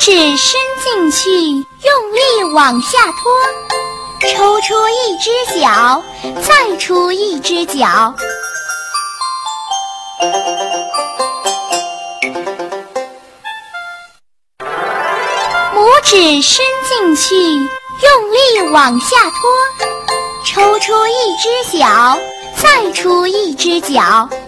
指伸进去，用力往下拖，抽出一只脚，再出一只脚。拇指伸进去，用力往下拖，抽出一只脚，再出一只脚。